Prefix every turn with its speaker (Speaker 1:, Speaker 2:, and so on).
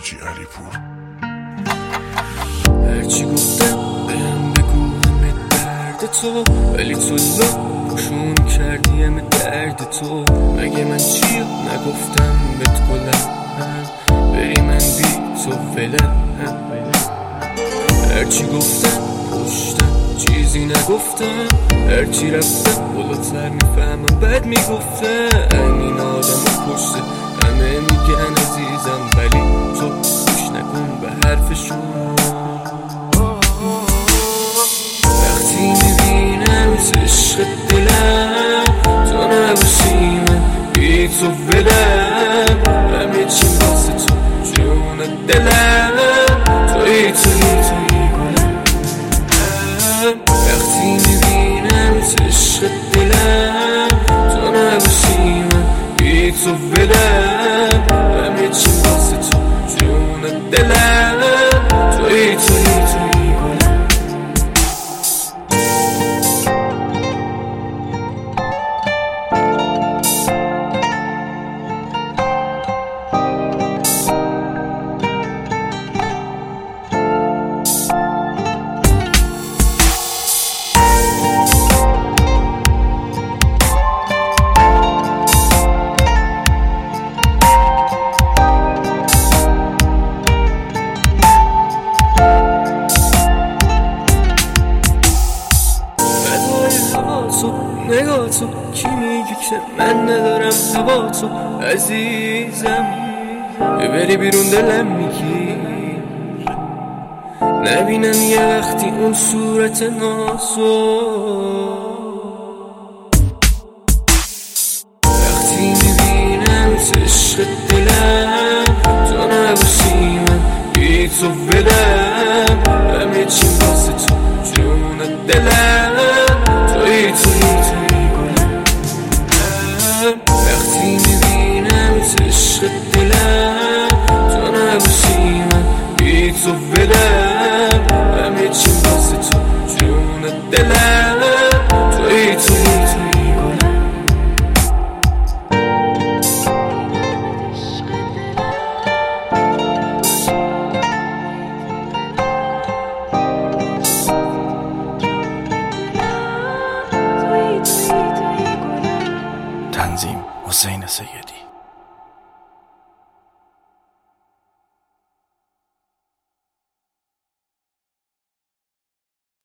Speaker 1: حاجی علی پور.
Speaker 2: هرچی گفتم بهم بگو همه درد تو، ولی تو پوشون کردی همه درد تو. مگه من چی نگفتم بهت کلم بری من بی تو فلم. هرچی گفتم پشتم چیزی نگفتم، هرچی رفتم بلوتر میفهمم بد میگفتم. این آدم پشت همه میگن عزیزم، ولی تو گوش نکن به حرفشون. وقتی میبینم عشق دلم تو نباشی من بی تو ولم، همه چی واسه تو جون دلم، توی گلم. وقتی میبینم عشق دلم تو نباشی من بی تو ولم، همه چی واسه تو جون دلم، توی گلم. نگاه تو کی میگه که من ندارم هوا تو عزیزم، ببری بیرون دلم میگی نبینم یه وقتی اون صورت نازو. وقتی میبینم عشق دلم تو نباشی من بی تو ولم، همه چی واسه تو جون دلم، توی گلم. وقتی میبینم عشق دلم تو نباشی من بی تو ولم، همه چی واسه تو جون دلم، توی گلم.
Speaker 3: تنظیم حسین سید.